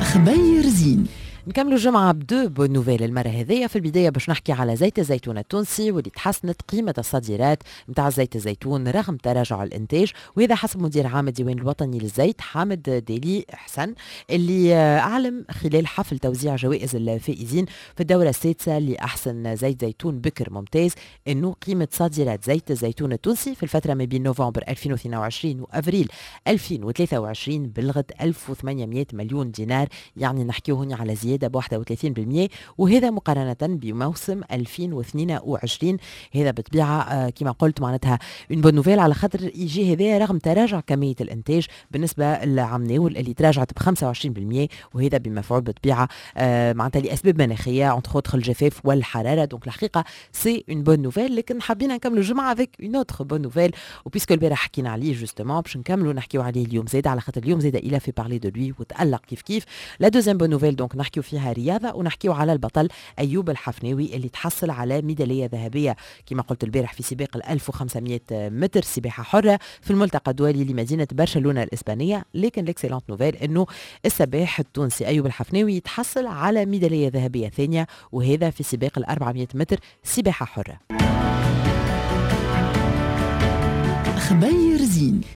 خبير زين. نكملوا الجمعة بدو بون نوفيل المرة هذية. في البداية باش نحكي على زيت الزيتون التونسي واللي تحسنت قيمة الصادرات متاع زيت الزيتون رغم تراجع الإنتاج، وهذا حسب مدير عام الديوان الوطني للزيت حامد ديلي حسن اللي أعلم خلال حفل توزيع جوائز الفائزين في الدورة السادسة لأحسن زيت زيتون بكر ممتاز إنه قيمة صادرات زيت الزيتون التونسي في الفترة ما بين نوفمبر 2022 وأفريل 2023 بلغت 1800 مليون دينار، يعني نحكيه هنا على زيادة ب 31%، وهذا مقارنة بموسم 2022. هذا بطبيعة كما قلت معناتها اون بون نوفيل على خاطر يجي هذا رغم تراجع كمية الإنتاج بالنسبة لعام ناول اللي تراجعت ب 25%، وهذا بمفعول بطبيعة معناتها لأسباب مناخية انتر اوتر الجفاف والحرارة. دونك الحقيقة سي اون بون نوفيل، لكن حابين نكملوا الجمعة افيك اون اوتر بون نوفيل، وبيسكو البارح حكينا عليه جوستومون باش نكملوا نحكيو عليه اليوم زيد على خاطر اليوم زيد إلا في بارلي دو لوي وتألق كيف لا دوزيام بون نوفيل. دونك نحكيو فيها رياضة ونحكيو على البطل أيوب الحفناوي اللي تحصل على ميدالية ذهبية كما قلت البارح في سباق 1500 متر سباحة حرة في الملتقى الدولي لمدينة برشلونة الإسبانية. لكن ليكسيلانت نوفيل إنه السباح التونسي أيوب الحفناوي يتحصل على ميدالية ذهبية ثانية، وهذا في سباق 400 متر سباحة حرة. خبير زين.